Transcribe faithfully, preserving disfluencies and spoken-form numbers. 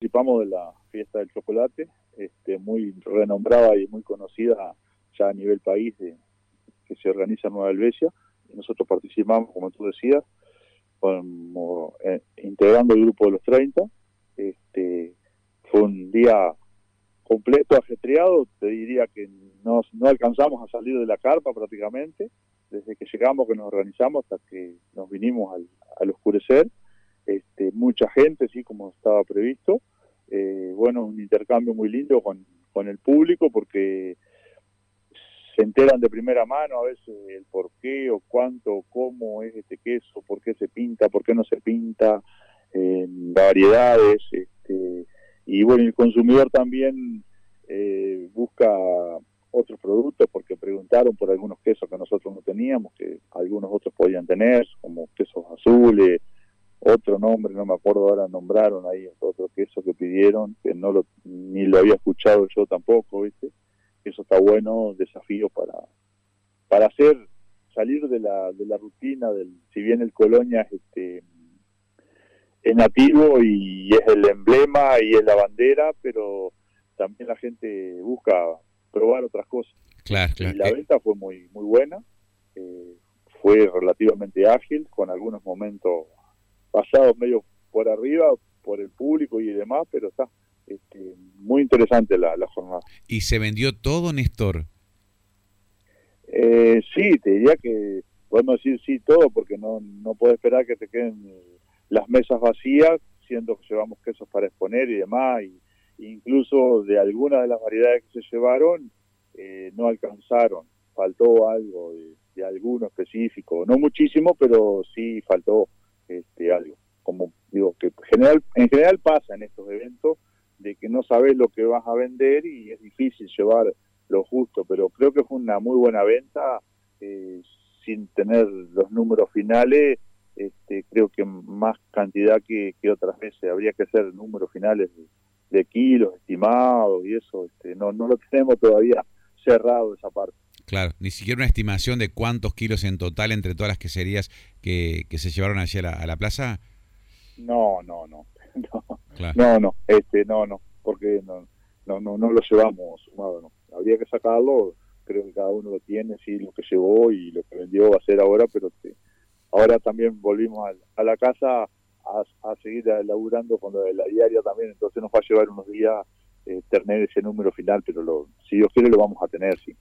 participamos de la fiesta del chocolate, este, muy renombrada y muy conocida ya a nivel país, de, que se organiza en Nueva Helvecia, y nosotros participamos, como tú decías, como, eh, integrando el grupo de los treinta. Este, fue un día completo, ajetreado, te diría que no, no alcanzamos a salir de la carpa prácticamente, desde que llegamos, que nos organizamos, hasta que nos vinimos al, al oscurecer. Este, mucha gente, sí, como estaba previsto. Eh, bueno, un intercambio muy lindo con, con el público, porque se enteran de primera mano a veces el por qué o cuánto o cómo es este queso, por qué se pinta, por qué no se pinta, eh, variedades, este, y bueno, el consumidor también eh, busca otros productos, porque preguntaron por algunos quesos que nosotros no teníamos, que algunos otros podían tener, como quesos azules, otro nombre, no me acuerdo ahora, nombraron ahí otro queso que pidieron, que no lo, ni lo había escuchado yo tampoco, ¿viste? Eso está bueno, desafío para, para hacer, salir de la, de la rutina, del, si bien el Colonia es, este, es nativo y es el emblema y es la bandera, pero también la gente busca probar otras cosas. Claro, claro. Y la Eh, venta fue muy, muy buena, eh, fue relativamente ágil, con algunos momentos pasados medio por arriba, por el público y demás, pero está este, muy interesante la, la jornada. ¿Y se vendió todo, Néstor? Eh, sí, te diría que podemos decir sí todo, porque no, no puedo esperar que te queden las mesas vacías, siendo que llevamos quesos para exponer y demás, y incluso de algunas de las variedades que se llevaron, eh, no alcanzaron, faltó algo de, de alguno específico, no muchísimo, pero sí faltó este, algo. Como digo, que general, en general pasa en estos eventos, de que no sabes lo que vas a vender y es difícil llevar lo justo, pero creo que fue una muy buena venta, eh, sin tener los números finales. Este, creo que más cantidad que, que otras veces, habría que hacer números finales de, de kilos estimados y eso, este, no, no lo tenemos todavía cerrado esa parte. Claro, ni siquiera una estimación de cuántos kilos en total entre todas las queserías que, que se llevaron allí a la, a la plaza. No, no, no, no, Claro. no, no, este, no, no, porque no, no, no, no lo llevamos sumado, no. Habría que sacarlo, creo que cada uno lo tiene, sí, lo que llevó y lo que vendió va a ser ahora, pero este, ahora también volvimos a, a la casa a, a seguir laburando con lo de la diaria también, entonces nos va a llevar unos días eh, tener ese número final, pero lo, si Dios quiere lo vamos a tener, sí.